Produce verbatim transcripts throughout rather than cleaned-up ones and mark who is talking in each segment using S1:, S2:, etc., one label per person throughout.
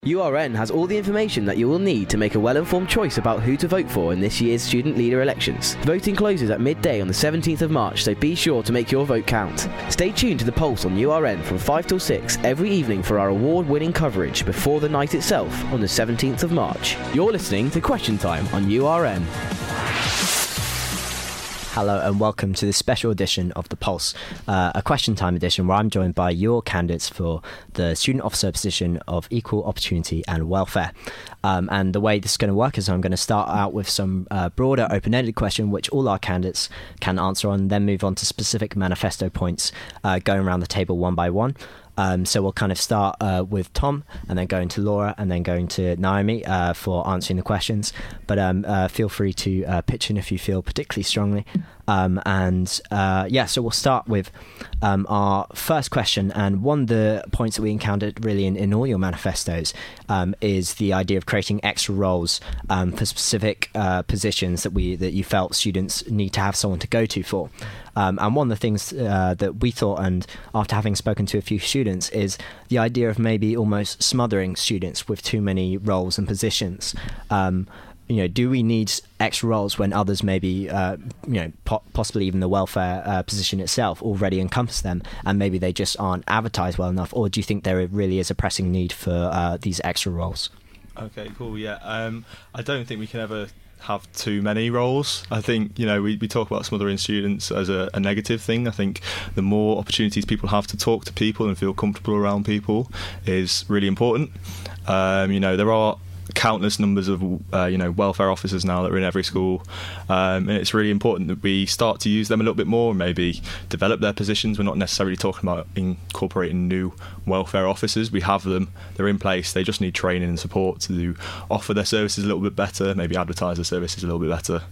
S1: U R N has all the information that you will need to make a well-informed choice about who to vote for in this year's student leader elections. Voting closes at midday on the seventeenth of March, so be sure to make your vote count. Stay tuned to the Pulse on U R N from five till six every evening for our award-winning coverage before the night itself on the seventeenth of March. You're listening to Question Time on U R N.
S2: Hello and welcome to this special edition of The Pulse, uh, a question time edition where I'm joined by your candidates for the student officer position of equal opportunity and welfare. Um, and the way this is going to work is I'm going to start out with some uh, broader open-ended question which all our candidates can answer on, then move on to specific manifesto points uh, going around the table one by one. Um, so we'll kind of start uh, with Tom and then going to Laura and then going to Naomi uh, for answering the questions. But um, uh, feel free to uh, pitch in if you feel particularly strongly. Um, and uh, yeah, so we'll start with um, our first question. And one of the points that we encountered really in, in all your manifestos um, is the idea of creating extra roles um, for specific uh, positions that we that you felt students need to have someone to go to for. Um, and one of the things uh, that we thought, and after having spoken to a few students, is the idea of maybe almost smothering students with too many roles and positions. Um, you know, do we need extra roles when others maybe, uh, you know, po- possibly even the welfare uh, position itself already encompass them, and maybe they just aren't advertised well enough? Or do you think there really is a pressing need for uh, these extra roles?
S3: Okay, cool. Yeah, um, I don't think we can ever have too many roles. I think, you know, we, we talk about smothering students as a, a negative thing. I think the more opportunities people have to talk to people and feel comfortable around people is really important. Um, you know, there are countless numbers of uh, you know welfare officers now that are in every school, um, and it's really important that we start to use them a little bit more and maybe develop their positions. We're not necessarily talking about incorporating new welfare officers. We have them, they're in place, they just need training and support to offer their services a little bit better, maybe advertise their services a little bit better.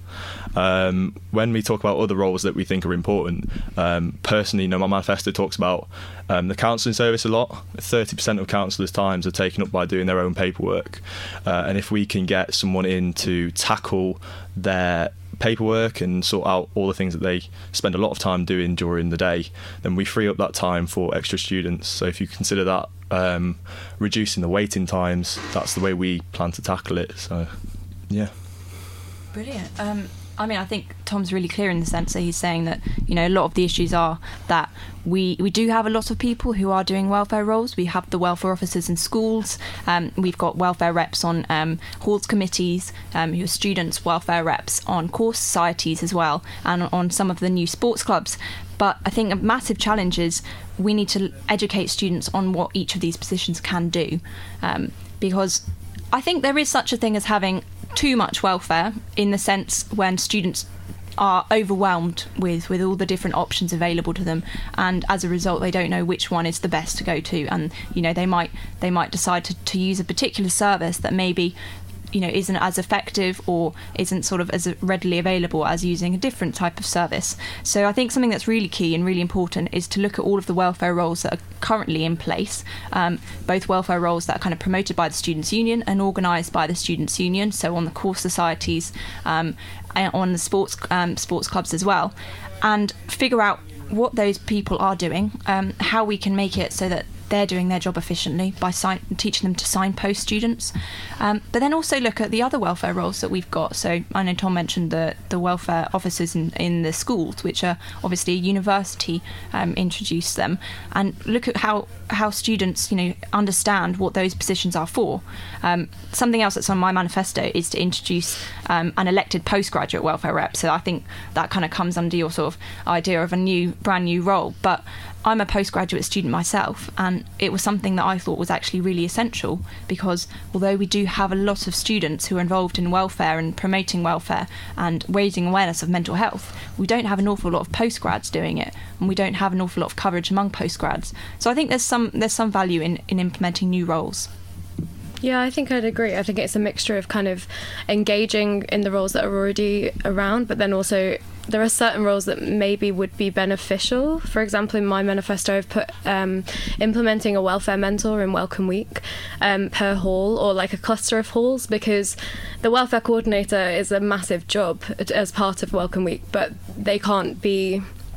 S3: Um, when we talk about other roles that we think are important, um, personally, you know, my manifesto talks about um, the counselling service a lot. thirty percent of counsellors' times are taken up by doing their own paperwork. Uh, and if we can get someone in to tackle their paperwork and sort out all the things that they spend a lot of time doing during the day, then we free up that time for extra students. So if you consider that um, reducing the waiting times, that's the way we plan to tackle it. So, yeah.
S4: Brilliant. Um, I mean, I think Tom's really clear in the sense that he's saying that, you know, a lot of the issues are that we, we do have a lot of people who are doing welfare roles. We have the welfare officers in schools. Um, we've got welfare reps on um, halls committees, um, who are students' welfare reps on course societies as well, and on some of the new sports clubs. But I think a massive challenge is we need to educate students on what each of these positions can do, um, because I think there is such a thing as having too much welfare, in the sense when students are overwhelmed with, with all the different options available to them, and as a result they don't know which one is the best to go to, and you know they might they might decide to, to use a particular service that maybe you know isn't as effective or isn't sort of as readily available as using a different type of service. So I think something that's really key and really important is to look at all of the welfare roles that are currently in place, um, both welfare roles that are kind of promoted by the Students' Union and organised by the Students' Union, so on the course societies, um, and on the sports um, sports clubs as well, and figure out what those people are doing, um, how we can make it so that they're doing their job efficiently by sign- teaching them to signpost students, um, but then also look at the other welfare roles that we've got. So I know Tom mentioned the, the welfare officers in, in the schools, which are obviously a university um, introduced them, and look at how how students you know understand what those positions are for. Um, something else that's on my manifesto is to introduce um, an elected postgraduate welfare rep. So I think that kind of comes under your sort of idea of a new brand new role, but I'm a postgraduate student myself, and it was something that I thought was actually really essential, because although we do have a lot of students who are involved in welfare and promoting welfare and raising awareness of mental health, we don't have an awful lot of postgrads doing it, and we don't have an awful lot of coverage among postgrads. So I think there's some there's some value in, in implementing new roles.
S5: Yeah, I think I'd agree. I think it's a mixture of kind of engaging in the roles that are already around, but then also there are certain roles that maybe would be beneficial. For example, in my manifesto, I've put um, implementing a welfare mentor in Welcome Week um, per hall, or like a cluster of halls, because the welfare coordinator is a massive job as part of Welcome Week, but they can't be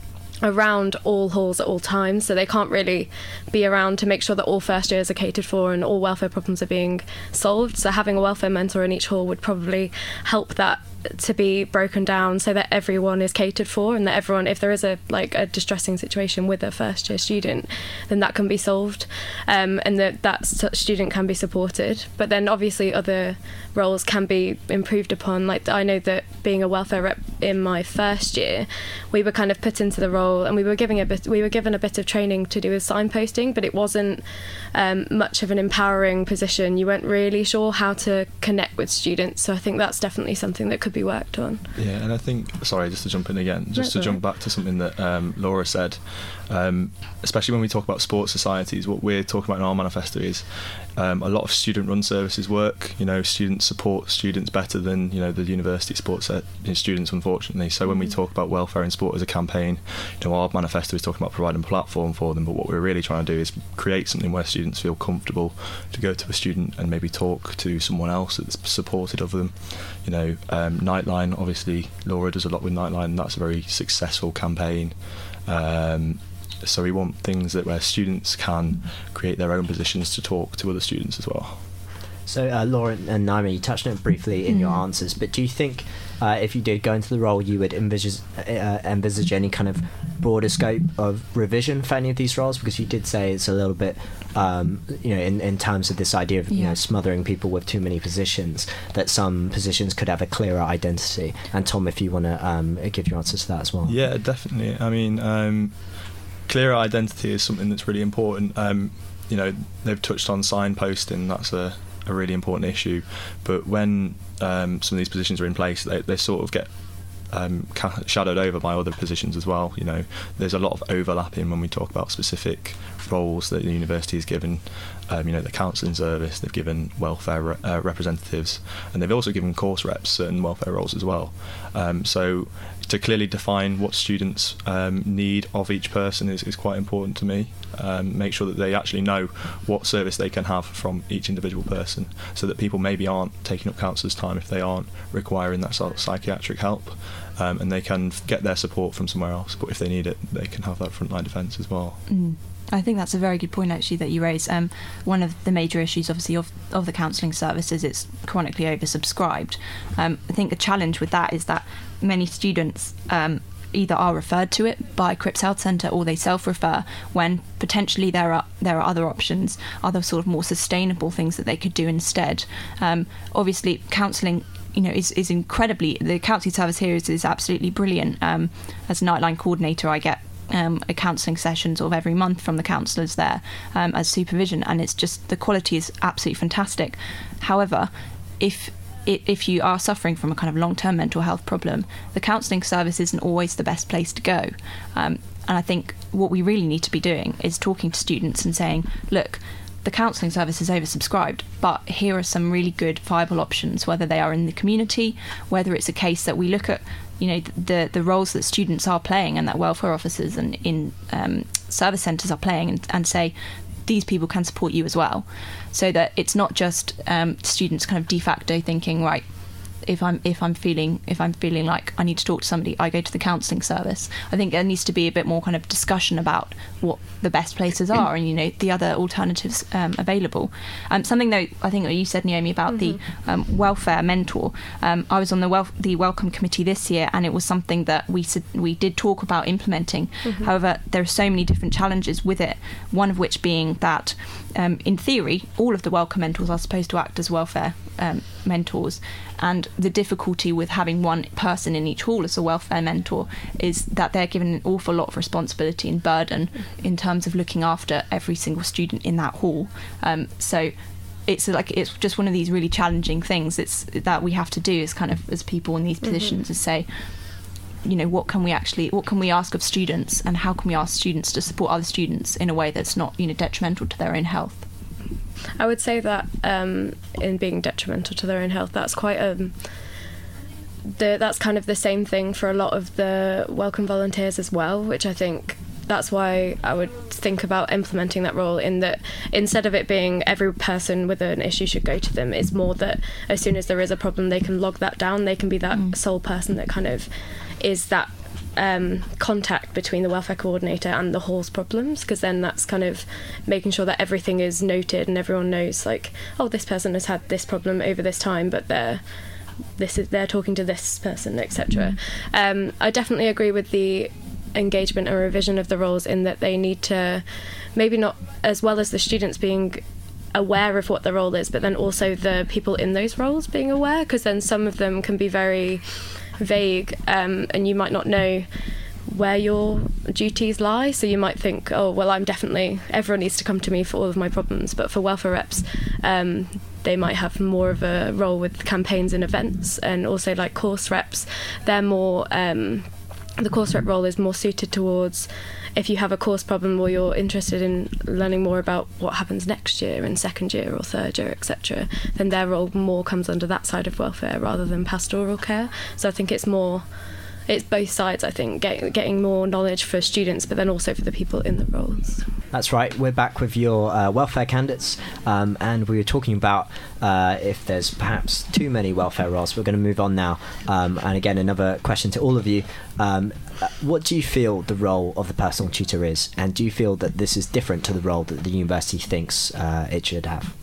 S5: around all halls at all times, so they can't really be around to make sure that all first years are catered for and all welfare problems are being solved. So having a welfare mentor in each hall would probably help that to be broken down so that everyone is catered for, and that everyone, if there is a like a distressing situation with a first year student, then that can be solved, um, and that that student can be supported. But then obviously other roles can be improved upon. Like I know that being a welfare rep in my first year, we were kind of put into the role and we were giving a bit we were given a bit of training to do with signposting, but it wasn't um, much of an empowering position. You weren't really sure how to connect with students, so I think that's definitely something that could be worked on.
S3: Yeah, and I think, sorry, just to jump in again, just
S5: That's
S3: to
S5: all
S3: jump
S5: right.
S3: back to something that um, Laura said, um, especially when we talk about sports societies, what we're talking about in our manifesto is um, a lot of student-run services work. You know, students support students better than, you know, the university sports set, you know, students, unfortunately. So when we talk about welfare in sport as a campaign, you know, our manifesto is talking about providing a platform for them, but what we're really trying to do is create something where students feel comfortable to go to a student and maybe talk to someone else that's supported of them. You know, um, Nightline, obviously Laura does a lot with Nightline, and that's a very successful campaign. Um, so we want things that where students can create their own positions to talk to other students as well.
S2: So uh, Laura and Naima, you touched on it briefly in
S4: Mm.
S2: your answers, but do you think uh, if you did go into the role, you would envisage, uh, envisage any kind of broader scope of revision for any of these roles? Because you did say it's a little bit, um, you know, in, in terms of this idea of you
S4: Yeah.
S2: know smothering people with too many positions, that some positions could have a clearer identity. And Tom, if you want to um, give your answers to that as well.
S3: Yeah, definitely. I mean, um, clearer identity is something that's really important. Um, you know, they've touched on signposting. That's a, a really important issue. But when um, some of these positions are in place, they, they sort of get um, ca- shadowed over by other positions as well. You know, there's a lot of overlapping when we talk about specific roles that the university has given. Um, you know, the counselling service, they've given welfare re- uh, representatives, and they've also given course reps certain welfare roles as well. Um, so to clearly define what students um, need of each person is, is quite important to me. Um, make sure that they actually know what service they can have from each individual person, so that people maybe aren't taking up counsellors' time if they aren't requiring that sort of psychiatric help, um, and they can f- get their support from somewhere else. But if they need it, they can have that frontline defence as well.
S4: Mm. I think that's a very good point, actually, that you raise. Um, one of the major issues, obviously, of, of the counselling service is it's chronically oversubscribed. Um, I think the challenge with that is that many students um, either are referred to it by Cripps Health Centre or they self-refer, when potentially there are there are other options, other sort of more sustainable things that they could do instead. Um, obviously, counselling, you know, is, is incredibly, the counselling service here is, is absolutely brilliant. Um, as a Nightline coordinator, I get Um, a counselling session sort of every month from the counsellors there um, as supervision, and it's just, the quality is absolutely fantastic. However, if it, if you are suffering from a kind of long-term mental health problem, the counselling service isn't always the best place to go. Um, and I think what we really need to be doing is talking to students and saying, look, the counselling service is oversubscribed, but here are some really good viable options, whether they are in the community, whether it's a case that we look at, you know, the the roles that students are playing and that welfare officers and in um, service centres are playing, and, and say these people can support you as well, so that it's not just um, students kind of de facto thinking, right, if I'm if I'm feeling if I'm feeling like I need to talk to somebody, I go to the counselling service. I think there needs to be a bit more kind of discussion about what the best places are and, you know, the other alternatives um, available. Um, something though, I think that you said, Naomi, about
S5: Mm-hmm.
S4: the um, welfare mentor. Um, I was on the wel- the welcome committee this year, and it was something that we su- we did talk about implementing.
S5: Mm-hmm.
S4: However, there are so many different challenges with it. One of which being that, um, in theory, all of the welcome mentors are supposed to act as welfare um, mentors. And the difficulty with having one person in each hall as a welfare mentor is that they're given an awful lot of responsibility and burden in terms of looking after every single student in that hall. Um, so it's like it's just one of these really challenging things it's that we have to do as kind of as people in these positions, mm-hmm. is say, you know, what can we actually what can we ask of students, and how can we ask students to support other students in a way that's not, you know, detrimental to their own health.
S5: I would say that um, in being detrimental to their own health, that's quite um, the, that's kind of the same thing for a lot of the welcome volunteers as well, which I think that's why I would think about implementing that role, in that instead of it being every person with an issue should go to them, it's more that as soon as there is a problem, they can log that down, they can be that mm. sole person that kind of is that um, contact between the welfare coordinator and the hall's problems, because then that's kind of making sure that everything is noted and everyone knows, like, oh, this person has had this problem over this time, but they're this is they're talking to this person, et cetera. Mm. Um, I definitely agree with the engagement and revision of the roles, in that they need to, maybe not as well as the students being aware of what the role is, but then also the people in those roles being aware, because then some of them can be very vague, um, and you might not know where your duties lie. So you might think, oh, well, I'm definitely, everyone needs to come to me for all of my problems. But for welfare reps, um, they might have more of a role with campaigns and events, and also like course reps, they're more, um, the course rep role is more suited towards if you have a course problem or you're interested in learning more about what happens next year in second year or third year, et cetera, then their role more comes under that side of welfare rather than pastoral care. So I think it's more, it's both sides, I think, get, getting more knowledge for students, but then also for the people in the roles.
S2: That's right. We're back with your uh, welfare candidates, um, and we were talking about uh, if there's perhaps too many welfare roles. We're going to move on now. Um, and again, another question to all of you. Um, what do you feel the role of the personal tutor is? And do you feel that this is different to the role that the university thinks uh, it should have?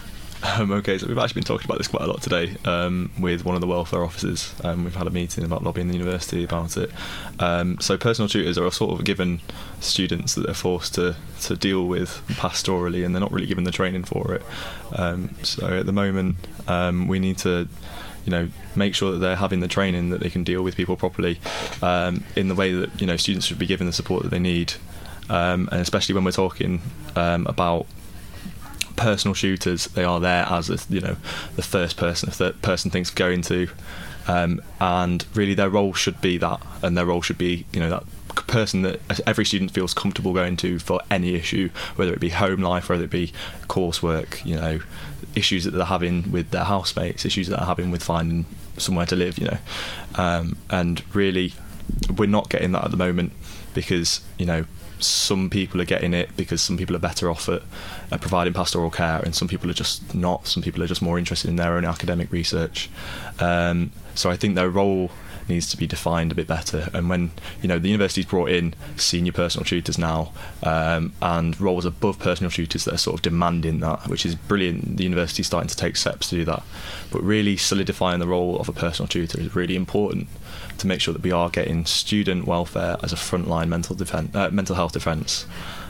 S3: Um, okay, so we've actually been talking about this quite a lot today um, with one of the welfare officers. Um, we've had a meeting about lobbying the university about it. Um, so personal tutors are sort of given students that they're forced to, to deal with pastorally, and they're not really given the training for it. Um, so at the moment, um, we need to, you know, make sure that they're having the training that they can deal with people properly um, in the way that, you know, students should be given the support that they need. Um, and especially when we're talking um, about personal tutors, they are there as a, you know, the first person, if the person thinks of going to, um, and really their role should be that, and their role should be, you know, that person that every student feels comfortable going to for any issue, whether it be home life, whether it be coursework, you know, issues that they're having with their housemates, issues that they're having with finding somewhere to live, you know, um, and really we're not getting that at the moment, because, you know, some people are getting it because some people are better off at, at providing pastoral care, and some people are just not. Some people are just more interested in their own academic research. Um, so I think their role needs to be defined a bit better. And when, you know, the university's brought in senior personal tutors now, um, and roles above personal tutors that are sort of demanding that, which is brilliant. The university's starting to take steps to do that. But really solidifying the role of a personal tutor is really important to make sure that we are getting student welfare as a frontline mental defense, uh, mental health defence.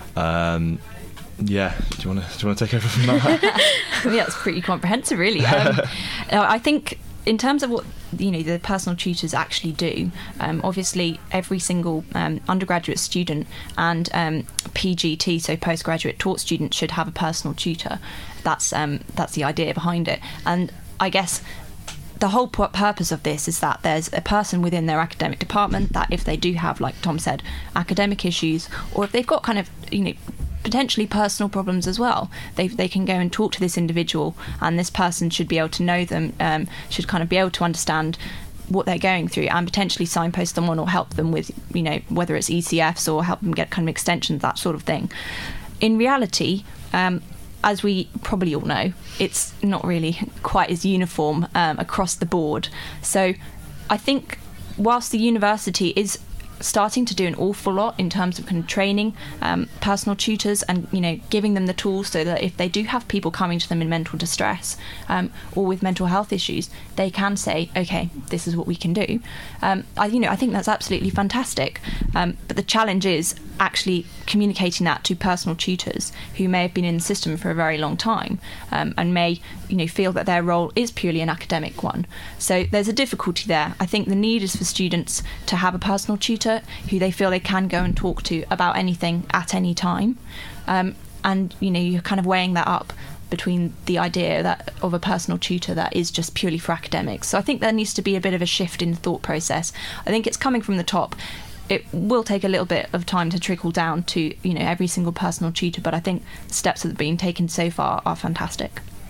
S3: Um, yeah, do you want to do you want to take over from that?
S4: I think that's pretty comprehensive, really. Um, I think in terms of what, you know, the personal tutors actually do, um, obviously every single um, undergraduate student and um, P G T, so postgraduate taught student, should have a personal tutor. That's um, that's the idea behind it, and I guess the whole p- purpose of this is that there's a person within their academic department that, if they do have, like Tom said, academic issues, or if they've got kind of, you know, potentially personal problems as well, they they can go and talk to this individual, and this person should be able to know them, um, should kind of be able to understand what they're going through, and potentially signpost them on or help them with, you know, whether it's E C Fs or help them get kind of extensions, that sort of thing. In reality, um, as we probably all know, it's not really quite as uniform um, across the board. So I think whilst the university is starting to do an awful lot in terms of kind of training um, personal tutors, and, you know, giving them the tools so that if they do have people coming to them in mental distress um, or with mental health issues, they can say, okay, this is what we can do. Um, I, you know, I think that's absolutely fantastic. Um, but the challenge is actually communicating that to personal tutors who may have been in the system for a very long time um, and may, you know, feel that their role is purely an academic one. So there's a difficulty there. I think the need is for students to have a personal tutor who they feel they can go and talk to about anything at any time. Um, and, you know, you're kind of weighing that up between the idea that of a personal tutor that is just purely for academics. So I think there needs to be a bit of a shift in the thought process. I think it's coming from the top. It will take a little bit of time to trickle down to, you know, every single personal tutor, but I think the steps that are being taken so far are fantastic.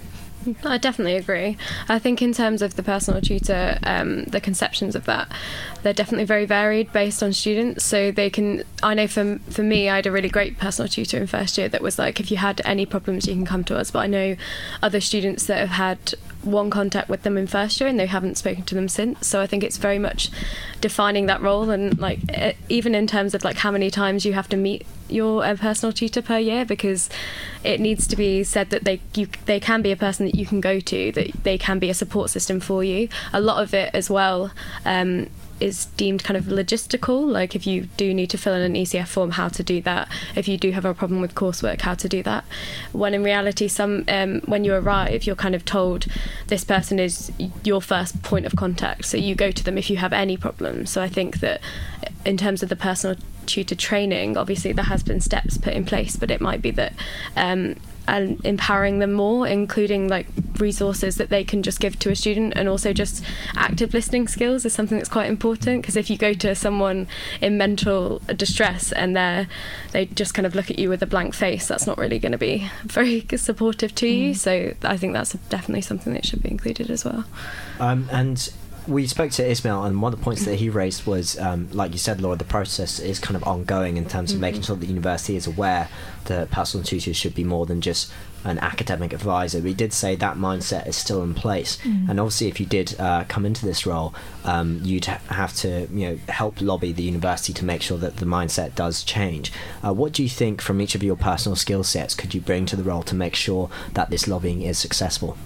S5: I definitely agree. I think in terms of the personal tutor, um, the conceptions of that, they're definitely very varied based on students. So they can, I know for, for me, I had a really great personal tutor in first year that was like, if you had any problems, you can come to us. But I know other students that have had one contact with them in first year and they haven't spoken to them since. So I think it's very much defining that role, and like it, even in terms of like how many times you have to meet your uh, personal tutor per year, because it needs to be said that they you, they can be a person that you can go to, that they can be a support system for you. A lot of it as well um, is deemed kind of logistical, like if you do need to fill in an E C F form, how to do that, if you do have a problem with coursework, how to do that, when in reality some um, when you arrive you're kind of told this person is your first point of contact, so you go to them if you have any problems. So I think that in terms of the personal tutor training, obviously there has been steps put in place, but it might be that um, and empowering them more, including like resources that they can just give to a student, and also just active listening skills is something that's quite important, because if you go to someone in mental distress and they're they just kind of look at you with a blank face, that's not really going to be very supportive to you. So I think that's definitely something that should be included as well.
S2: Um, and we spoke to Ismail, and one of the points that he raised was, um, like you said, Laura, the process is kind of ongoing in terms of mm-hmm. making sure that the university is aware that personal tutors should be more than just an academic advisor. We did say that mindset is still in place, mm-hmm. and obviously if you did uh, come into this role, um, you'd ha- have to you know help lobby the university to make sure that the mindset does change. Uh, what do you think from each of your personal skill sets could you bring to the role to make sure that this lobbying is successful?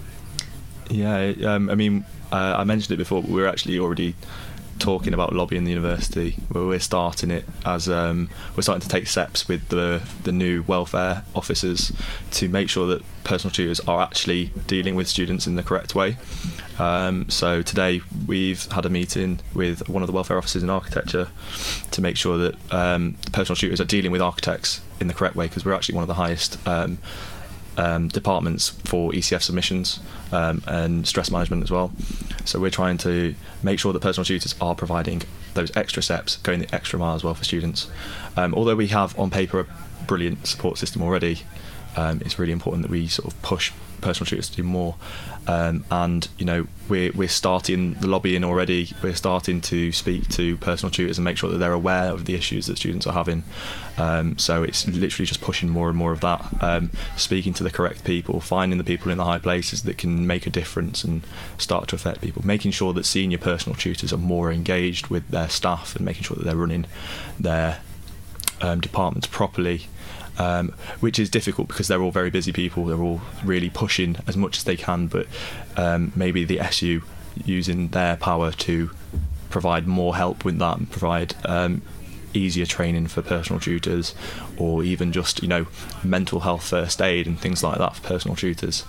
S3: Yeah, um, I mean, uh, I mentioned it before, but we're actually already talking about lobbying the university. Where we're starting it as um, we're starting to take steps with the the new welfare officers to make sure that personal tutors are actually dealing with students in the correct way. Um, so today we've had a meeting with one of the welfare officers in architecture to make sure that um, personal tutors are dealing with architects in the correct way, because we're actually one of the highest Um, Um, departments for E C F submissions um, and stress management as well. So we're trying to make sure that personal tutors are providing those extra steps, going the extra mile as well for students. Um, although we have on paper a brilliant support system already, um, it's really important that we sort of push personal tutors to do more. Um, and you know we're we're starting the lobbying already. We're starting to speak to personal tutors and make sure that they're aware of the issues that students are having. Um, so it's literally just pushing more and more of that, um, speaking to the correct people, finding the people in the high places that can make a difference and start to affect people, making sure that senior personal tutors are more engaged with their staff and making sure that they're running their um, departments properly. Um, which is difficult because they're all very busy people. They're all really pushing as much as they can, but um, maybe the S U using their power to provide more help with that and provide um, easier training for personal tutors, or even just you know mental health first aid and things like that for personal tutors.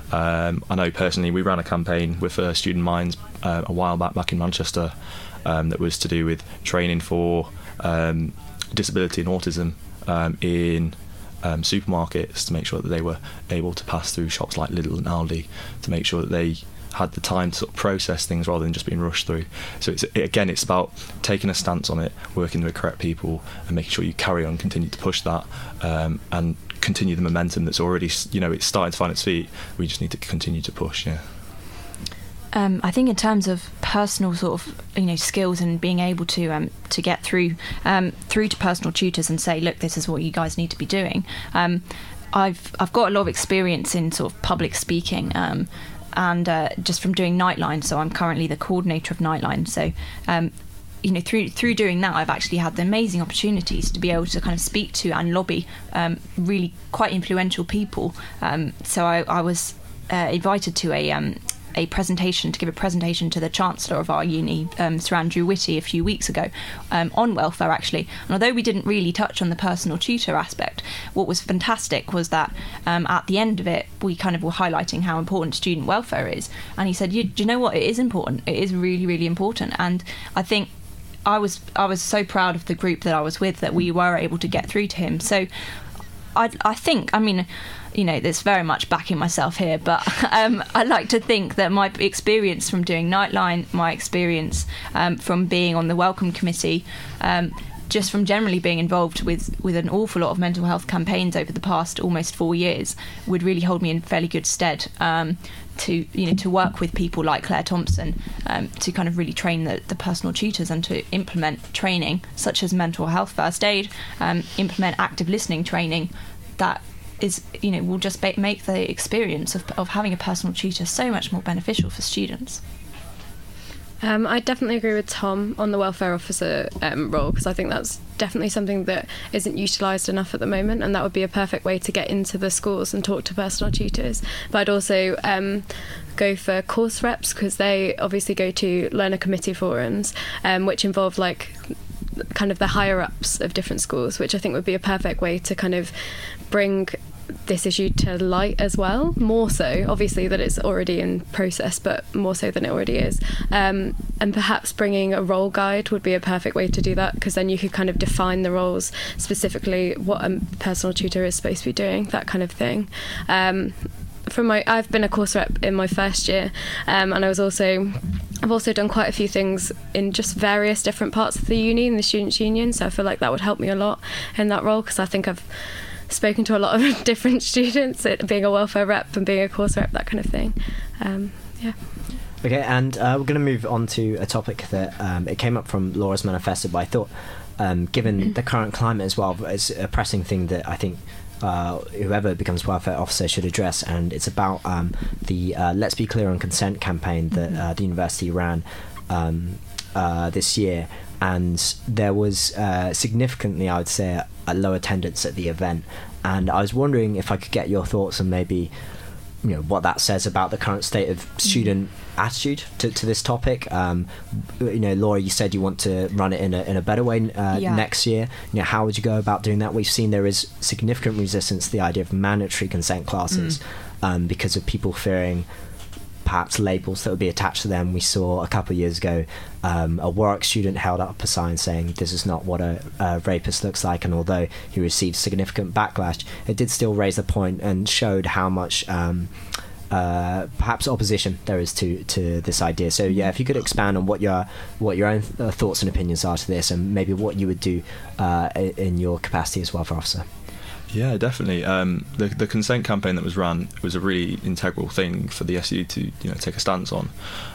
S3: Um, I know personally we ran a campaign with uh, Student Minds uh, a while back back in Manchester um, that was to do with training for um, disability and autism um, in Um, supermarkets, to make sure that they were able to pass through shops like Lidl and Aldi, to make sure that they had the time to sort of process things rather than just being rushed through. So it's it, again, it's about taking a stance on it, working with the correct people, and making sure you carry on, continue to push that, um, and continue the momentum that's already, you know, it's starting to find its feet. We just need to continue to push. Yeah.
S4: Um, I think in terms of personal sort of you know skills and being able to um, to get through um, through to personal tutors and say, look, this is what you guys need to be doing. Um, I've I've got a lot of experience in sort of public speaking, um, and uh, just from doing Nightline. So I'm currently the coordinator of Nightline. So um, you know through through doing that, I've actually had the amazing opportunities to be able to kind of speak to and lobby um, really quite influential people. Um, so I, I was uh, invited to a um, a presentation to give a presentation to the Chancellor of our uni, um, Sir Andrew Whitty, a few weeks ago um, on welfare actually. And although we didn't really touch on the personal tutor aspect, what was fantastic was that um, at the end of it we kind of were highlighting how important student welfare is, and he said, you, do you know what, it is important, it is really really important. And I think I was I was so proud of the group that I was with that we were able to get through to him. So I, I think, I mean, you know, there's very much backing myself here, but um, I like to think that my experience from doing Nightline, my experience um, from being on the Welcome Committee, um, just from generally being involved with, with an awful lot of mental health campaigns over the past almost four years, would really hold me in fairly good stead um, to you know to work with people like Claire Thompson um, to kind of really train the, the personal tutors and to implement training such as mental health first aid, um, implement active listening training that is you know will just ba- make the experience of, of having a personal tutor so much more beneficial for students.
S5: Um, I definitely agree with Tom on the welfare officer um, role, because I think that's definitely something that isn't utilised enough at the moment, and that would be a perfect way to get into the schools and talk to personal tutors. But I'd also um, go for course reps, because they obviously go to learner committee forums, um, which involve like kind of the higher ups of different schools, which I think would be a perfect way to kind of bring this issue to light as well, more so obviously that it's already in process, but more so than it already is, um, and perhaps bringing a role guide would be a perfect way to do that, because then you could kind of define the roles specifically, what a personal tutor is supposed to be doing, that kind of thing. um, From my, I've been a course rep in my first year, um, and I was also, I've also done quite a few things in just various different parts of the uni, in the Students' Union, so I feel like that would help me a lot in that role, because I think I've spoken to a lot of different students, it being a welfare rep and being a course rep, that kind of thing. Um, yeah.
S2: Okay, and uh, we're going to move on to a topic that um, it came up from Laura's manifesto, but I thought, um, given the current climate as well, it's a pressing thing that I think Uh, whoever becomes welfare officer should address, and it's about um, the uh, Let's Be Clear on Consent campaign that uh, the university ran um, uh, this year, and there was uh, significantly, I would say, a, a low attendance at the event, and I was wondering if I could get your thoughts on maybe you know what that says about the current state of student attitude to, to this topic. Um, you know, Laura, you said you want to run it in a in a better way uh,
S4: yeah.
S2: next year. You know, how would you go about doing that? We've seen there is significant resistance to the idea of mandatory consent classes mm. um, because of people fearing perhaps labels that would be attached to them. We saw a couple of years ago um, a Warwick student held up a sign saying this is not what a, a rapist looks like, and although he received significant backlash, it did still raise the point and showed how much um, uh, perhaps opposition there is to, to this idea. So yeah, if you could expand on what your what your own th- uh, thoughts and opinions are to this, and maybe what you would do uh, in your capacity as welfare officer.
S3: Yeah, definitely. Um, the the consent campaign that was run was a really integral thing for the S U to you know take a stance on,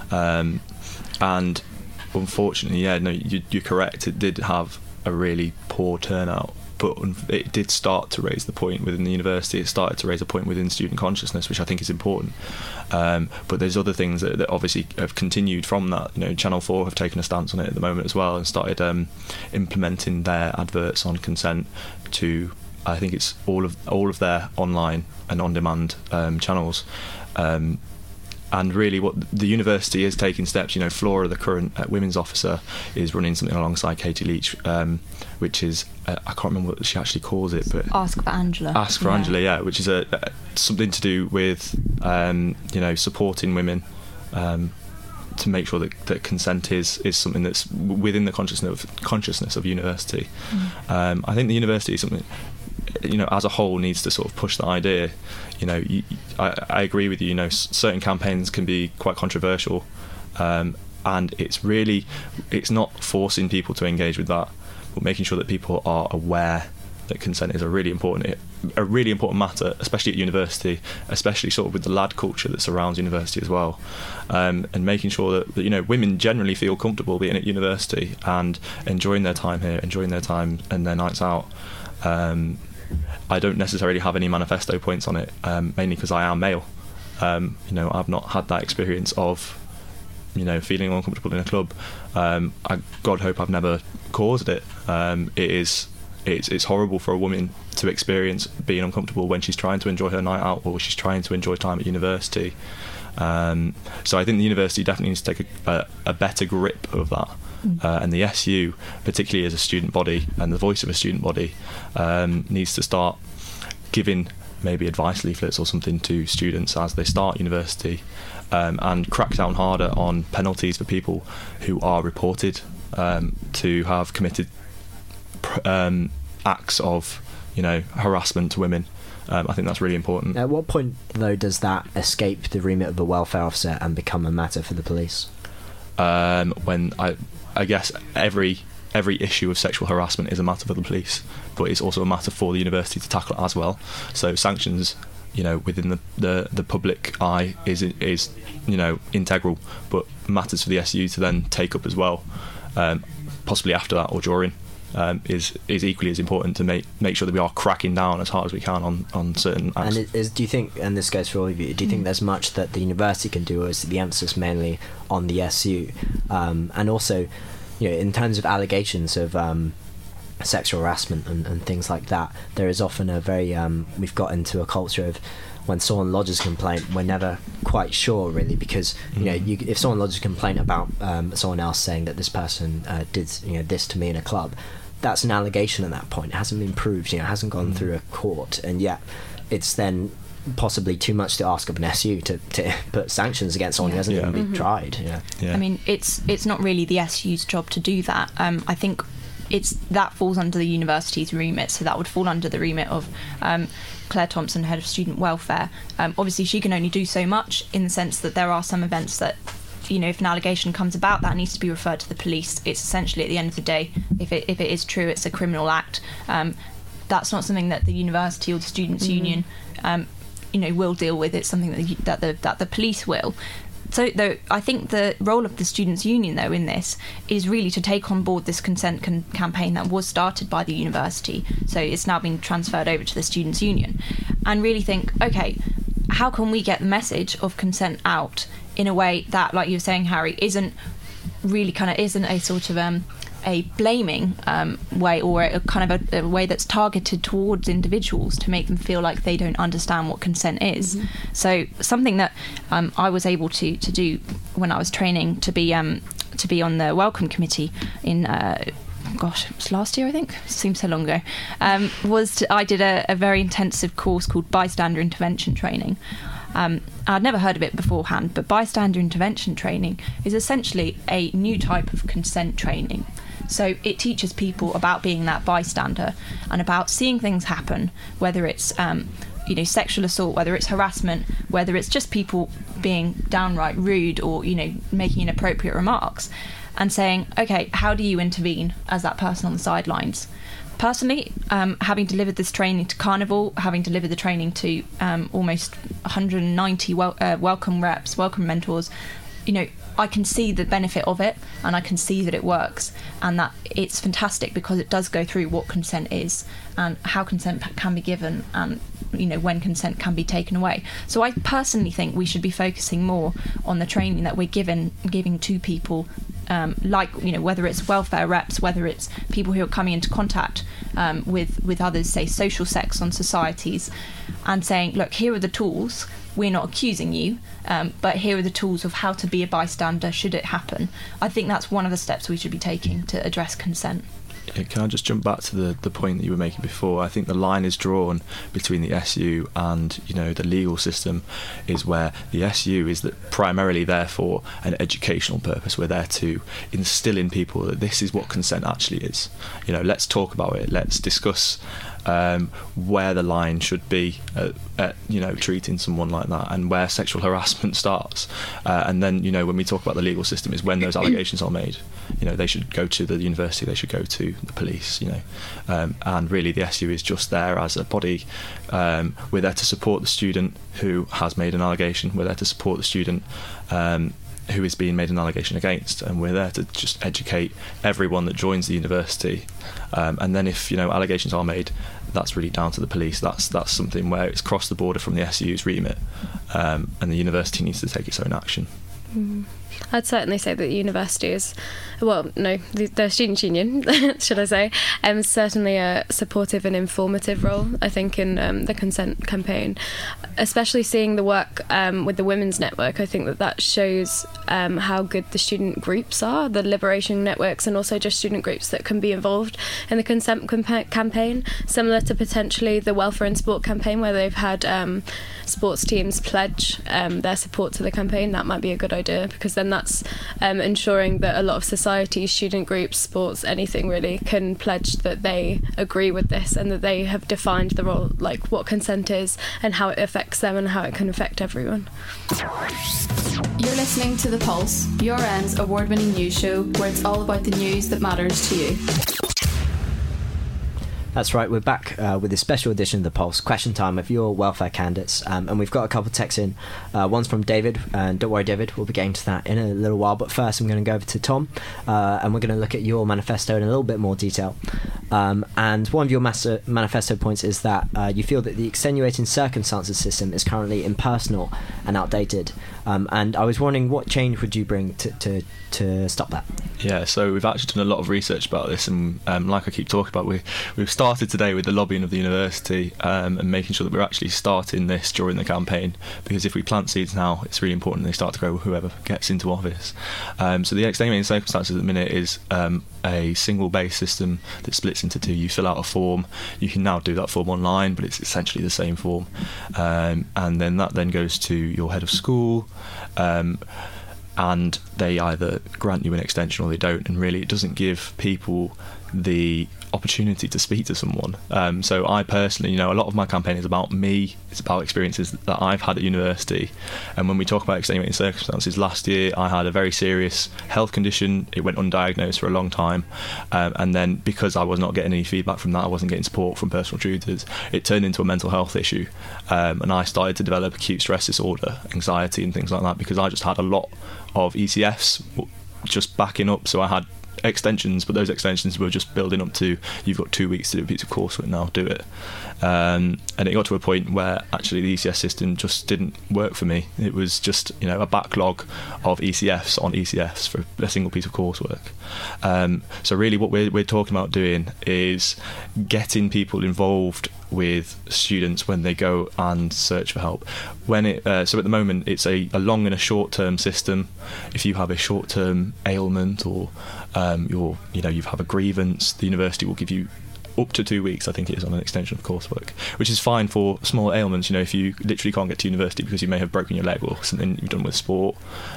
S3: um, and unfortunately, yeah, no, you, you're correct. It did have a really poor turnout, but it did start to raise the point within the university. It started to raise a point within student consciousness, which I think is important. Um, but there's other things that, that obviously have continued from that. You know, Channel four have taken a stance on it at the moment as well, and started um, implementing their adverts on consent to. I think it's all of all of their online and on-demand um, channels, um, and really, what the university is taking steps. You know, Flora, the current uh, women's officer, is running something alongside Katie Leach, um, which is uh, I can't remember what she actually calls it, but
S4: Ask for Angela.
S3: Ask for
S4: yeah.
S3: Angela, yeah, which is a, a something to do with um, you know supporting women. Um, to make sure that, that consent is, is something that's within the consciousness of consciousness of university. Mm. Um, I think the university is something, you know, as a whole needs to sort of push that idea. You know, you, I, I agree with you. You know, s- certain campaigns can be quite controversial, um, and it's really, it's not forcing people to engage with that, but making sure that people are aware that consent is a really important, a really important matter, especially at university, especially sort of with the lad culture that surrounds university as well, um, and making sure that, that you know women generally feel comfortable being at university and enjoying their time here, enjoying their time and their nights out. Um, I don't necessarily have any manifesto points on it, um, mainly because I am male. Um, you know, I've not had that experience of, you know, feeling uncomfortable in a club. Um, I, God hope I've never caused it. Um, it is. It's, it's horrible for a woman to experience being uncomfortable when she's trying to enjoy her night out or she's trying to enjoy time at university. Um, so I think the university definitely needs to take a, a, a better grip of that. Mm. Uh, and the S U, particularly as a student body and the voice of a student body, um, needs to start giving maybe advice leaflets or something to students as they start university, um, and crack down harder on penalties for people who are reported um, to have committed Um, acts of, you know, harassment to women. Um, I think that's really important.
S2: At what point, though, does that escape the remit of a welfare officer and become a matter for the police?
S3: Um, when I, I guess every every issue of sexual harassment is a matter for the police, but it's also a matter for the university to tackle as well. So sanctions, you know, within the, the, the public eye is is you know integral, but matters for the S U to then take up as well, um, possibly after that or during, um, is is equally as important to make make sure that we are cracking down as hard as we can on, on certain acts.
S2: And is, do you think, and this goes for all of you, do you think there's much that the university can do, or is the emphasis mainly on the S U? Um, and also, you know, in terms of allegations of um, sexual harassment and, and things like that, there is often a very um, we've got into a culture of when someone lodges a complaint, we're never quite sure really, because you know you, if someone lodges a complaint about um, someone else saying that this person uh, did you know this to me in a club, that's an allegation at that point. It hasn't been proved, you know, it hasn't gone mm. through a court, and yet it's then possibly too much to ask of an S U to, to put sanctions against someone
S4: yeah.
S2: who hasn't
S3: yeah.
S2: even been
S4: mm-hmm.
S2: tried. Yeah.
S3: Yeah.
S4: I mean, it's it's not really the S U's job to do that. Um, I think it's that falls under the university's remit, so that would fall under the remit of um, Claire Thompson, Head of Student Welfare. Um, obviously, she can only do so much, in the sense that there are some events that, you know, if an allegation comes about, that needs to be referred to the police. It's essentially, at the end of the day, if it if it is true, it's a criminal act. Um, that's not something that the university or the students' mm. union, um, you know, will deal with. It's something that the, that the that the police will. So, though, I think the role of the students' union, though, in this is really to take on board this consent con- campaign that was started by the university. So it's now been transferred over to the students' union, and really think, okay, how can we get the message of consent out in a way that, like you were saying, Harry, isn't really kind of isn't a sort of um, a blaming um, way, or a kind of a, a way that's targeted towards individuals to make them feel like they don't understand what consent is. Mm-hmm. So something that um, I was able to to do when I was training to be um, to be on the Welcome Committee in. Uh, gosh, it was last year, I think. It seems so long ago. Um, was to, I did a, a very intensive course called Bystander Intervention Training. Um, I'd never heard of it beforehand, but bystander intervention training is essentially a new type of consent training. So it teaches people about being that bystander and about seeing things happen, whether it's um, you know, sexual assault, whether it's harassment, whether it's just people being downright rude or, you know, making inappropriate remarks, and saying, okay, how do you intervene as that person on the sidelines? Personally, um, having delivered this training to Carnival, having delivered the training to um, almost one hundred ninety wel- uh, welcome reps, welcome mentors, you know, I can see the benefit of it, and I can see that it works, and that it's fantastic because it does go through what consent is and how consent can be given, and you know, when consent can be taken away. So I personally think we should be focusing more on the training that we're given giving to people, um, like, you know, whether it's welfare reps, whether it's people who are coming into contact um, with with others, say social sex on societies, and saying, look, here are the tools. We're not accusing you, um, but here are the tools of how to be a bystander should it happen. I think that's one of the steps we should be taking to address consent.
S3: Yeah, can I just jump back to the, the point that you were making before? I think the line is drawn between the S U and, you know, the legal system, is where the S U is that primarily there for an educational purpose. We're there to instill in people that this is what consent actually is. You know, let's talk about it. Let's discuss um, where the line should be at, at, you know, treating someone like that, and where sexual harassment starts. Uh, and then, you know, when we talk about the legal system, is when those allegations are made. You know, they should go to the university, they should go to the police, you know, um, and really the S U is just there as a body. Um, we're there to support the student who has made an allegation, we're there to support the student um, who is being made an allegation against, and we're there to just educate everyone that joins the university. Um, and then if, you know, allegations are made, that's really down to the police. That's that's something where it's crossed the border from the S U's remit, um, and the university needs to take its own action.
S5: Mm. I'd certainly say that the university is, well, no, the, the Students' Union, should I say, um, certainly a supportive and informative role, I think, in um, the consent campaign. Especially seeing the work um, with the Women's Network, I think that that shows um, how good the student groups are, the liberation networks, and also just student groups that can be involved in the consent compa- campaign, similar to potentially the Welfare and Sport campaign, where they've had um, sports teams pledge um, their support to the campaign. That might be a good idea, because then that's um, ensuring that a lot of society, student groups, sports, anything really, can pledge that they agree with this and that they have defined the role, like what consent is and how it affects them and how it can affect everyone.
S6: You're You're listening to The Pulse, U R N's award-winning news show where it's all about the news that matters to you.
S2: That's right, we're back uh, with a special edition of The Pulse, question time with your welfare candidates. Um, and we've got a couple of texts in. Uh, one's from David, and don't worry, David, we'll be getting to that in a little while. But first, I'm going to go over to Tom, uh, and we're going to look at your manifesto in a little bit more detail. Um, and one of your master manifesto points is that uh, you feel that the extenuating circumstances system is currently impersonal and outdated. Um, and I was wondering, what change would you bring to, to, to stop that?
S3: Yeah, so we've actually done a lot of research about this, and um, like I keep talking about, we, we've started today with the lobbying of the university um, and making sure that we're actually starting this during the campaign, because if we plant seeds now, it's really important they start to grow whoever gets into office. Um, so the extenuating circumstances at the minute is um, a single base system that splits into two. You fill out a form, you can now do that form online, but it's essentially the same form, um, and then that then goes to your head of school, um, and they either grant you an extension or they don't, and really it doesn't give people the opportunity to speak to someone. Um, so I personally, you know, a lot of my campaign is about me, it's about experiences that I've had at university. And when we talk about extenuating circumstances, last year I had a very serious health condition. It went undiagnosed for a long time, um, and then because I was not getting any feedback from that, I wasn't getting support from personal tutors, it turned into a mental health issue, um, and I started to develop acute stress disorder, anxiety and things like that, because I just had a lot of E C Fs just backing up. So I had extensions, but those extensions were just building up to, you've got two weeks to do a piece of coursework now, do it. Um, and it got to a point where actually the E C F system just didn't work for me. It was just, you know, a backlog of E C Fs on E C Fs for a single piece of coursework. Um, so really what we're, we're talking about doing is getting people involved with students when they go and search for help. When it uh, so at the moment it's a, a long and a short term system. If you have a short term ailment or um, you're you know you have a grievance, the university will give you up to two weeks, I think it is, on an extension of coursework, which is fine for small ailments. You know, if you literally can't get to university because you may have broken your leg or something you've done with sport,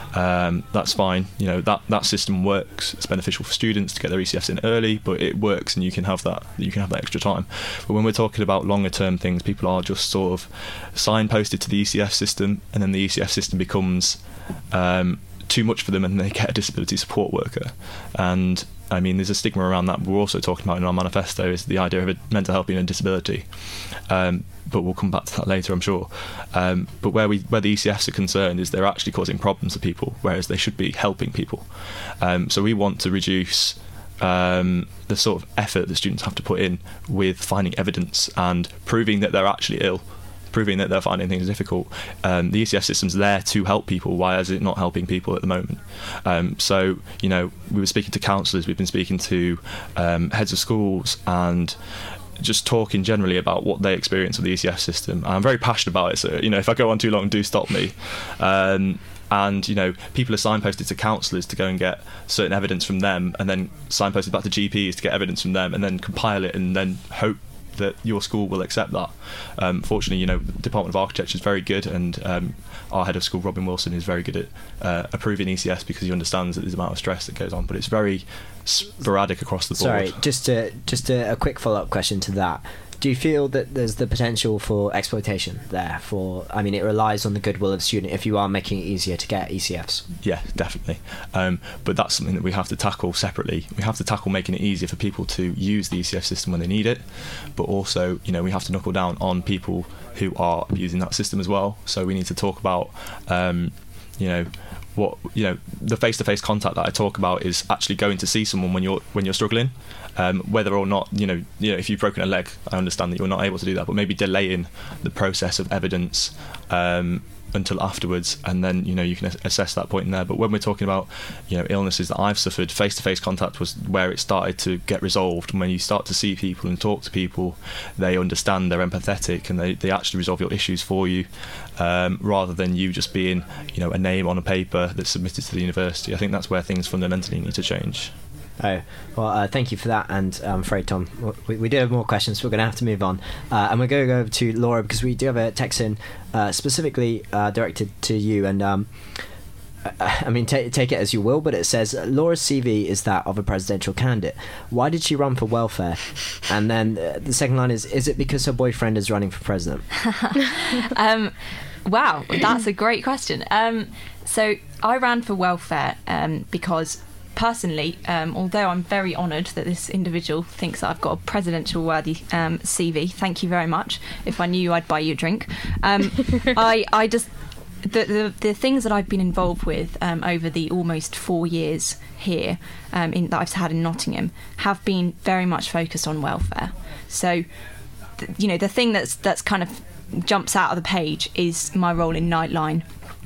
S3: um, that's fine. You know, that that system works. It's beneficial for students to get their E C Fs in early, but it works, and you can have that you can have that extra time. But when we're talking about longer term things, people are just sort of signposted to the E C F system, and then the E C F system becomes um, too much for them, and they get a disability support worker. And I mean, there's a stigma around that. We're also talking about in our manifesto is the idea of a mental health being a disability, um, but we'll come back to that later, I'm sure. Um, but where we where the E C Fs are concerned is they're actually causing problems to people, whereas they should be helping people. Um, so we want to reduce um, the sort of effort that students have to put in with finding evidence and proving that they're actually ill, proving that they're finding things difficult. Um, the E C F system's there to help people. Why is it not helping people at the moment? Um, so, you know, we were speaking to counsellors, we've been speaking to um, heads of schools, and just talking generally about what they experience with the E C F system. I'm very passionate about it, so, you know, if I go on too long, do stop me. Um, and, you know, people are signposted to counsellors to go and get certain evidence from them, and then signposted back to G Ps to get evidence from them, and then compile it and then hope that your school will accept that. Um, fortunately, you know, the Department of Architecture is very good, and um, our head of school, Robin Wilson, is very good at uh, approving E C S because he understands that there's the amount of stress that goes on, but it's very sporadic across the board.
S2: Sorry, just a, just a, a quick follow-up question to that. Do you feel that there's the potential for exploitation there? For, I mean, it relies on the goodwill of the student if you are making it easier to get E C Fs.
S3: Yeah, definitely. Um, but that's something that we have to tackle separately. We have to tackle making it easier for people to use the E C F system when they need it, but also, you know, we have to knuckle down on people who are abusing that system as well. So we need to talk about, um, you know, what you know, the face-to-face contact that I talk about is actually going to see someone when you're when you're struggling. Um, whether or not, you know, you know, if you've broken a leg, I understand that you're not able to do that, but maybe delaying the process of evidence um, until afterwards, and then, you know, you can assess that point in there. But when we're talking about, you know, illnesses that I've suffered, face-to-face contact was where it started to get resolved. And when you start to see people and talk to people, they understand, they're empathetic, and they, they actually resolve your issues for you, um, rather than you just being, you know, a name on a paper that's submitted to the university. I think that's where things fundamentally need to change.
S2: Oh, well, uh, thank you for that, and I'm afraid, Tom, we, we do have more questions, so we're going to have to move on. Uh, and we're going to go over to Laura, because we do have a text in uh, specifically uh, directed to you, and um, I mean, t- take it as you will, but it says, Laura's C V is that of a presidential candidate. Why did she run for welfare? And then uh, the second line is, is it because her boyfriend is running for president?
S4: um, wow, that's a great question. Um, So I ran for welfare um, because personally, um, although I'm very honoured that this individual thinks that I've got a presidential worthy um, C V, thank you very much. If I knew you, I'd buy you a drink. Um, I, I just, the, the the things that I've been involved with um, over the almost four years here um, in, that I've had in Nottingham have been very much focused on welfare. So, th- you know, the thing that's that's kind of jumps out of the page is my role in Nightline.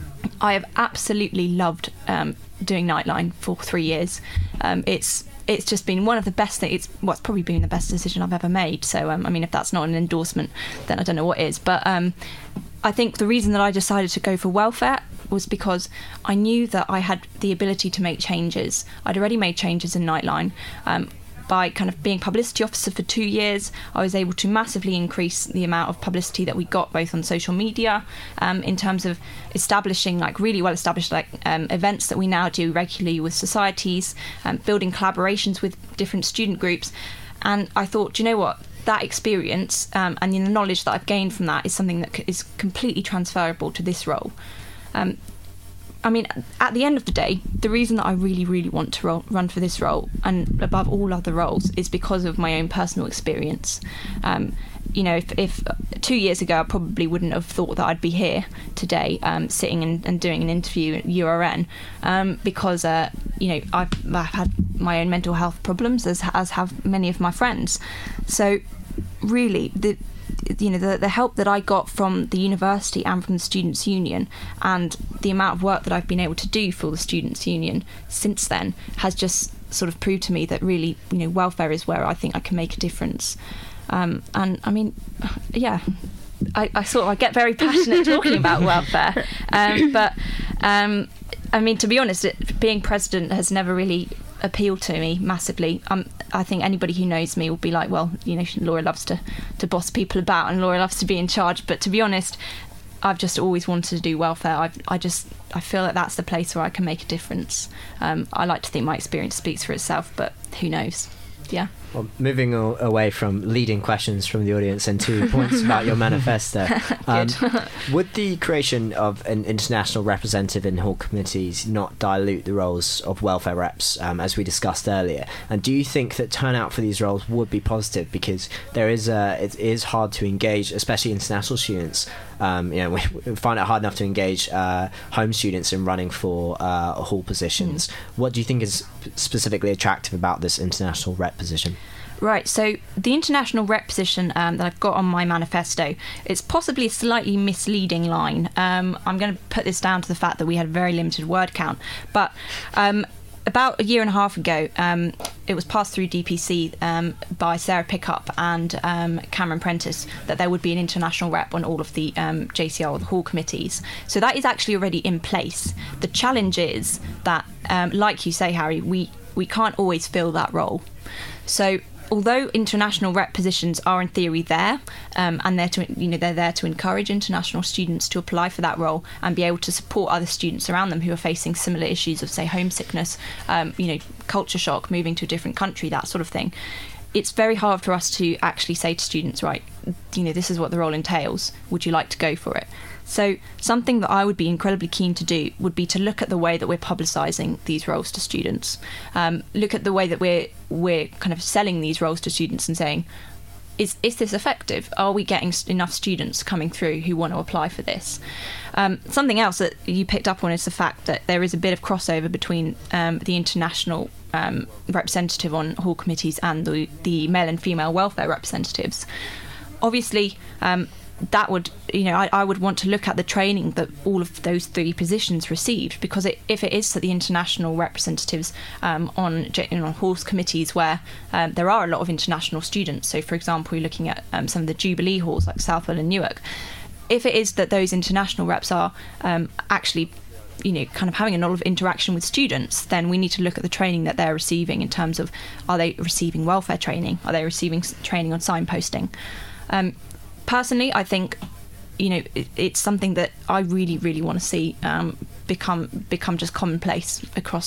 S4: I have absolutely loved um, doing Nightline for three years. Um, it's it's just been one of the best things. It's what's probably been the best decision I've ever made. So um, I mean, if that's not an endorsement, then I don't know what is. But um, I think the reason that I decided to go for welfare was because I knew that I had the ability to make changes. I'd already made changes in Nightline. Um, By kind of being publicity officer for two years, I was able to massively increase the amount of publicity that we got both on social media, um, in terms of establishing like really well established like um, events that we now do regularly with societies, um, building collaborations with different student groups. And I thought, do you know what? That experience um, and the knowledge that I've gained from that is something that is completely transferable to this role. Um, I mean, at the end of the day, the reason that I really, really want to ro- run for this role, and above all other roles, is because of my own personal experience. Um, you know, if, if two years ago I probably wouldn't have thought that I'd be here today, um, sitting and, and doing an interview at U R N, um, because uh, you know I've, I've had my own mental health problems, as as have many of my friends. So, really, the you know the, the help that I got from the university and from the Students' Union, and the amount of work that I've been able to do for the Students' Union since then, has just sort of proved to me that really, you know, welfare is where I think I can make a difference. Um, and I mean, yeah, I, I sort of I get very passionate talking about welfare, um, but um, I mean, to be honest, it, being president has never really appealed to me massively. Um, I think anybody who knows me will be like, well, you know, Laura loves to, to boss people about, and Laura loves to be in charge. But to be honest, I've just always wanted to do welfare. I've, I just I feel like that's the place where I can make a difference. Um, I like to think my experience speaks for itself, but who knows? Yeah.
S2: Well, moving away from leading questions from the audience and two points about your manifesto, um, would the creation of an international representative in hall committees not dilute the roles of welfare reps, um, as we discussed earlier? And do you think that turnout for these roles would be positive? Because there is a, it is hard to engage, especially international students. Um, you know, we, we find it hard enough to engage uh, home students in running for uh, hall positions. Mm. What do you think is specifically attractive about this international rep position?
S4: Right, so the international rep position um, that I've got on my manifesto, it's possibly a slightly misleading line. Um, I'm going to put this down to the fact that we had a very limited word count. But um, about a year and a half ago, um, it was passed through D P C um, by Sarah Pickup and um, Cameron Prentice that there would be an international rep on all of the um, J C R, or the hall committees. So that is actually already in place. The challenge is that, um, like you say, Harry, we, we can't always fill that role. So although international rep positions are in theory there, um, and they're to, you know they're there to encourage international students to apply for that role and be able to support other students around them who are facing similar issues of, say, homesickness, um, you know, culture shock, moving to a different country, that sort of thing. It's very hard for us to actually say to students, right, you know, this is what the role entails. Would you like to go for it? So something that I would be incredibly keen to do would be to look at the way that we're publicising these roles to students. Um, look at the way that we're we're kind of selling these roles to students and saying, is is this effective? Are we getting enough students coming through who want to apply for this? Um, something else that you picked up on is the fact that there is a bit of crossover between um, the international um, representative on hall committees and the, the male and female welfare representatives. Obviously, um, that would, you know, I, I would want to look at the training that all of those three positions received, because it, if it is that the international representatives um, on, you know, halls committees where um, there are a lot of international students, so for example, you're looking at um, some of the Jubilee halls like Southwell and Newark, if it is that those international reps are um, actually, you know, kind of having a lot of interaction with students, then we need to look at the training that they're receiving in terms of, are they receiving welfare training? Are they receiving training on signposting? Um, Personally, I think, you know, it, it's something that I really, really want to see um, become become just commonplace across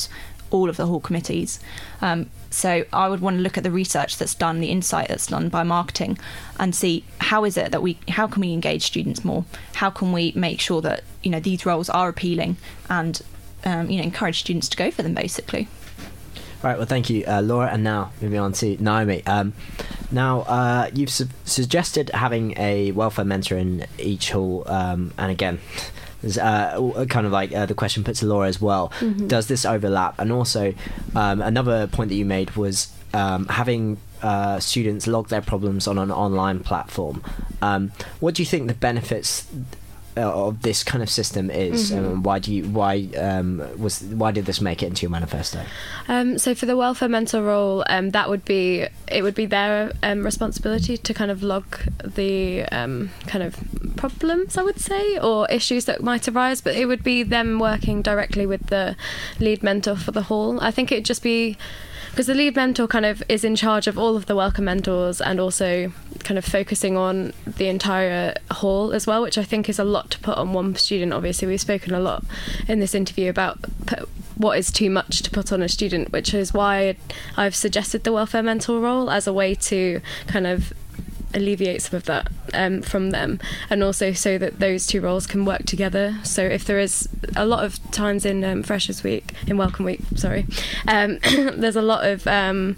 S4: all of the hall committees. Um, so I would want to look at the research that's done, the insight that's done by marketing, and see how is it that we, how can we engage students more? How can we make sure that, you know, these roles are appealing and, um, you know, encourage students to go for them, basically.
S2: Right, well, thank you, uh, Laura. And now moving on to Naomi. Um, now, uh, you've su- suggested having a welfare mentor in each hall, um, and again, there's uh, kind of like uh, the question put to Laura as well. Mm-hmm. Does this overlap? And also, um, another point that you made was um, having uh, students log their problems on an online platform. Um, what do you think the benefits of this kind of system is, mm-hmm. and why do you why um was why did this make it into your manifesto?
S5: Um, so for the welfare mentor role, um, that would be it would be their um, responsibility to kind of log the um, kind of problems, I would say, or issues that might arise, but it would be them working directly with the lead mentor for the hall. I think it'd just be because the lead mentor kind of is in charge of all of the welcome mentors and also kind of focusing on the entire hall as well, which I think is a lot to put on one student. Obviously, we've spoken a lot in this interview about put, what is too much to put on a student, which is why I've suggested the welfare mentor role as a way to kind of alleviate some of that um, from them, and also so that those two roles can work together. So if there is a lot of times in um, Freshers Week, in Welcome Week, sorry, um, there's a lot of um,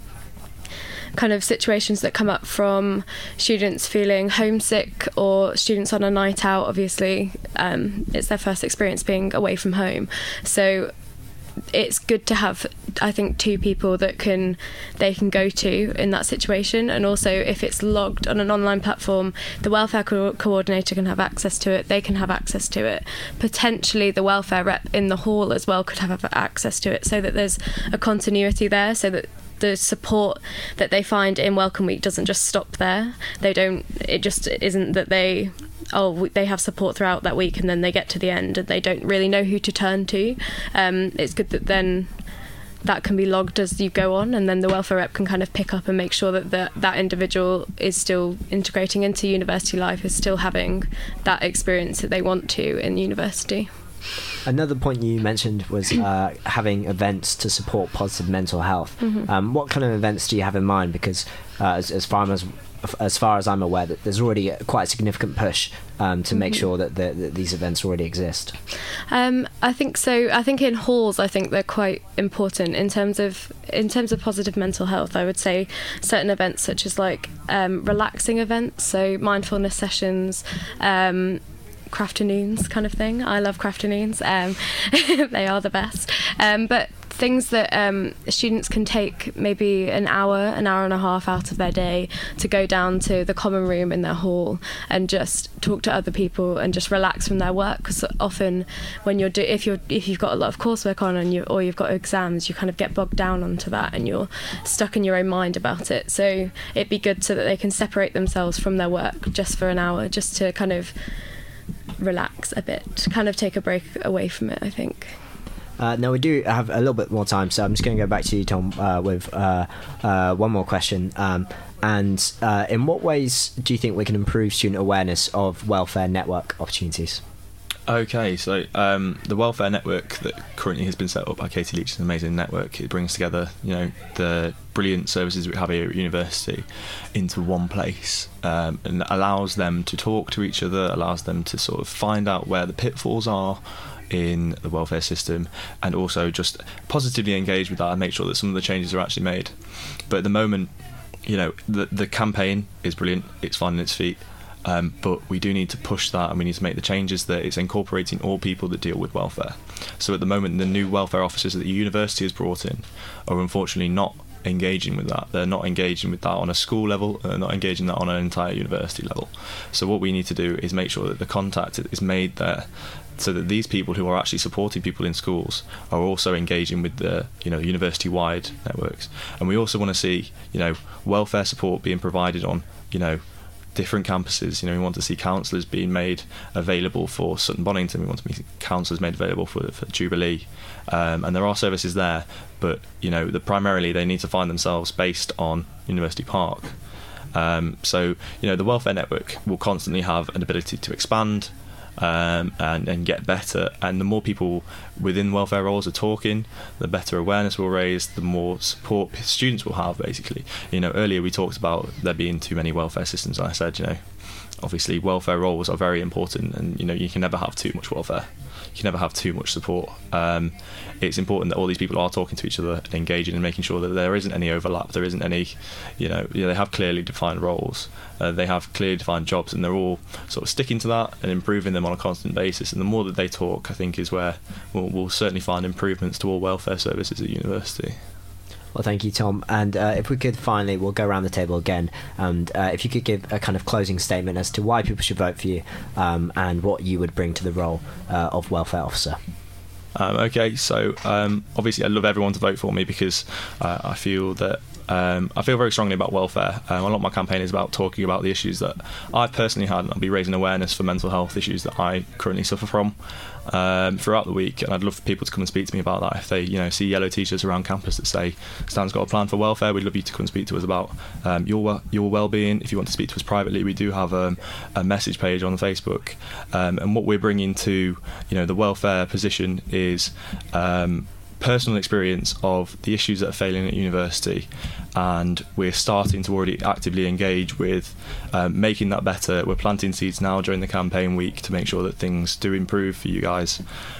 S5: kind of situations that come up from students feeling homesick or students on a night out. Obviously, um, it's their first experience being away from home, so it's good to have, I think, two people that can they can go to in that situation. And also, if it's logged on an online platform, the welfare co- coordinator can have access to it, they can have access to it, potentially the welfare rep in the hall as well could have access to it, so that there's a continuity there, so that the support that they find in Welcome Week doesn't just stop there. They don't it just isn't that they oh they have support throughout that week and then they get to the end and they don't really know who to turn to. Um, it's good that then that can be logged as you go on, and then the welfare rep can kind of pick up and make sure that the, that individual is still integrating into university life, is still having that experience that they want to in university.
S2: Another point you mentioned was uh, having events to support positive mental health. Mm-hmm. Um, what kind of events do you have in mind? Because uh, as, as far as as far as I'm aware, that there's already a, quite a significant push um, to mm-hmm. make sure that, the, that these events already exist.
S5: Um, I think so. I think in halls, I think they're quite important in terms of in terms of positive mental health. I would say certain events such as like um, relaxing events, so mindfulness sessions. Um, crafternoons kind of thing. I love crafternoons. Um, they are the best. Um, but things that um, students can take maybe an hour, an hour and a half out of their day to go down to the common room in their hall and just talk to other people and just relax from their work. Because often when you're do- if you're if you've got a lot of coursework on and you or you've got exams, you kind of get bogged down onto that and you're stuck in your own mind about it. So it'd be good so that they can separate themselves from their work just for an hour, just to kind of relax a bit, kind of take a break away from it, I think.
S2: Uh, now we do have a little bit more time, so I'm just going to go back to you, Tom, uh, with uh, uh, one more question. Um, and uh, in what ways do you think we can improve student awareness of welfare network opportunities?
S3: Okay, so um, the welfare network that currently has been set up by Katie Leach is an amazing network. It brings together, you know, the brilliant services we have here at university into one place, um, and allows them to talk to each other, allows them to sort of find out where the pitfalls are in the welfare system, and also just positively engage with that and make sure that some of the changes are actually made. But at the moment, you know, the the campaign is brilliant, it's finding its feet. Um, but we do need to push that, and we need to make the changes that it's incorporating all people that deal with welfare. So at the moment, the new welfare officers that the university has brought in are unfortunately not engaging with that. They're not engaging with that on a school level, they're not engaging that on an entire university level. So what we need to do is make sure that the contact is made there, so that these people who are actually supporting people in schools are also engaging with the, you know, university-wide networks. And we also want to see, you know, welfare support being provided on, you know, different campuses. You know, we want to see counsellors being made available for Sutton Bonington. We want to see counsellors made available for, for Jubilee, um, and there are services there. But you know, the, primarily they need to find themselves based on University Park. Um, so you know, the welfare network will constantly have an ability to expand. um, and, and get better. And the more people within welfare roles are talking, the better awareness we'll raise, the more support students will have, basically. You know, earlier we talked about there being too many welfare systems, and I said, you know, obviously welfare roles are very important, and you know, you can never have too much welfare. You can never have too much support. Um, it's important that all these people are talking to each other and engaging and making sure that there isn't any overlap, there isn't any, you know, you know they have clearly defined roles, uh, they have clearly defined jobs, and they're all sort of sticking to that and improving them on a constant basis. And the more that they talk, I think, is where we'll, we'll certainly find improvements to all welfare services at university.
S2: Well, thank you, Tom. And uh, if we could finally, we'll go around the table again, and uh, if you could give a kind of closing statement as to why people should vote for you, um, and what you would bring to the role uh, of welfare officer.
S3: Um, okay, so um, obviously I'd love everyone to vote for me, because uh, I feel that um, I feel very strongly about welfare. Um, a lot of my campaign is about talking about the issues that I've personally had, and I'll be raising awareness for mental health issues that I currently suffer from um, throughout the week. And I'd love for people to come and speak to me about that. If they, you know, see yellow t-shirts around campus that say Stan's got a plan for welfare, we'd love you to come and speak to us about um, your your well-being. If you want to speak to us privately, we do have um, a message page on Facebook, um, and what we're bringing to, you know, the welfare position is um, personal experience of the issues that are failing at university, and we're starting to already actively engage with um, making that better. We're planting seeds now during the campaign week to make sure that things do improve for you guys.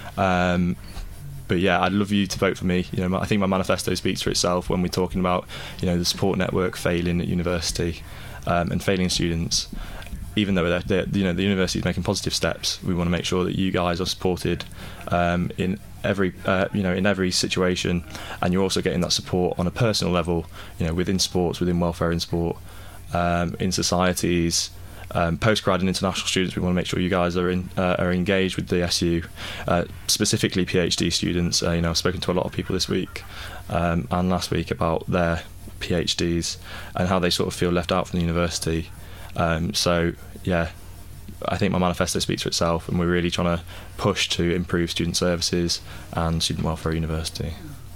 S3: Um, but yeah, I'd love you to vote for me. You know, I think my manifesto speaks for itself when we're talking about, you know, the support network failing at university um, and failing students. Even though they're, they're, you know, the university is making positive steps, we want to make sure that you guys are supported um, in every, uh, you know, in every situation, and you're also getting that support on a personal level, you know, within sports, within welfare in sport, um, in societies, um, postgrad and international students. We want to make sure you guys are in, uh, are engaged with the S U, uh, specifically PhD students. Uh, you know, I've spoken to a lot of people this week um, and last week about their PhDs and how they sort of feel left out from the university. Um, so yeah, I think my manifesto speaks for itself, and we're really trying to push to improve student services and student welfare at university.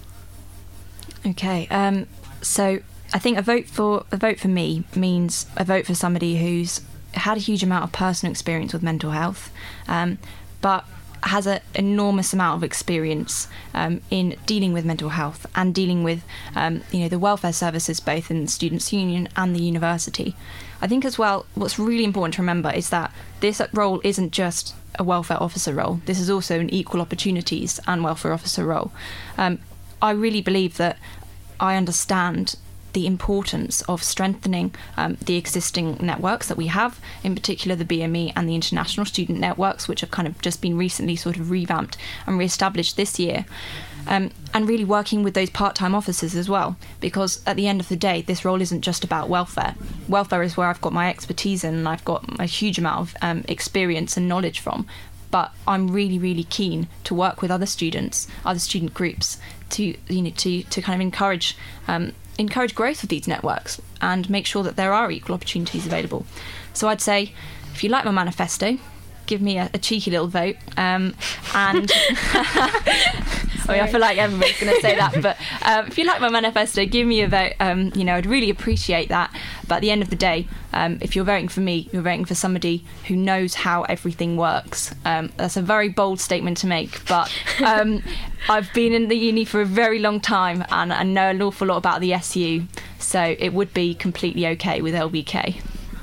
S4: Okay, um, so I think a vote for a vote for me means a vote for somebody who's had a huge amount of personal experience with mental health, um, but has an enormous amount of experience um, in dealing with mental health and dealing with um, you know, the welfare services both in the Students' Union and the university. I think as well, what's really important to remember is that this role isn't just a welfare officer role. This is also an equal opportunities and welfare officer role. Um, I really believe that I understand the importance of strengthening um, the existing networks that we have, in particular the B M E and the international student networks, which have kind of just been recently sort of revamped and re-established this year. Um, and really working with those part-time officers as well, because at the end of the day, this role isn't just about welfare. Welfare is where I've got my expertise in, and I've got a huge amount of um, experience and knowledge from. But I'm really, really keen to work with other students, other student groups, to you know to to kind of encourage um, encourage growth of these networks and make sure that there are equal opportunities available. So I'd say, if you like my manifesto, give me a, a cheeky little vote. Um, and I mean, I feel like everybody's going to say that, but um, if you like my manifesto, give me a vote. Um, you know, I'd really appreciate that. But at the end of the day, um, if you're voting for me, you're voting for somebody who knows how everything works. Um, that's a very bold statement to make, but um, I've been in the uni for a very long time, and I know an awful lot about the S U, so it would be completely okay with L B K.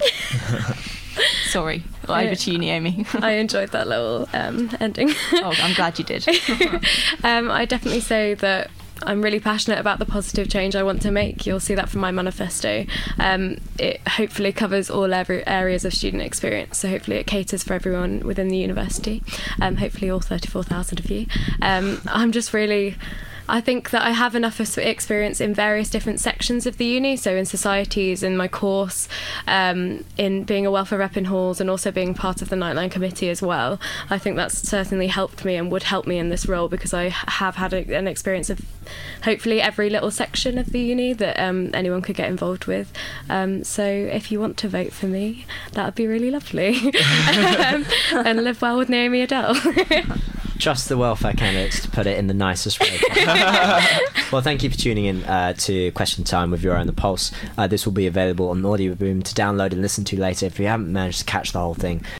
S4: Sorry, over to you, Naomi.
S5: I enjoyed that little um, ending.
S4: Oh, I'm glad you did.
S5: um, I definitely say that I'm really passionate about the positive change I want to make. You'll see that from my manifesto. Um, it hopefully covers all every areas of student experience, so hopefully it caters for everyone within the university, um, hopefully all thirty-four thousand of you. Um, I'm just really... I think that I have enough experience in various different sections of the uni, so in societies, in my course, um, in being a welfare rep in halls, and also being part of the Nightline Committee as well. I think that's certainly helped me and would help me in this role, because I have had a, an experience of hopefully every little section of the uni that um, anyone could get involved with. Um, so if you want to vote for me, that would be really lovely. um, and live well with Naomi Adele.
S2: Trust the welfare candidates, to put it in the nicest way. Well, thank you for tuning in uh, to Question Time with Your Own The Pulse. Uh, this will be available on Audio Boom to download and listen to later if you haven't managed to catch the whole thing.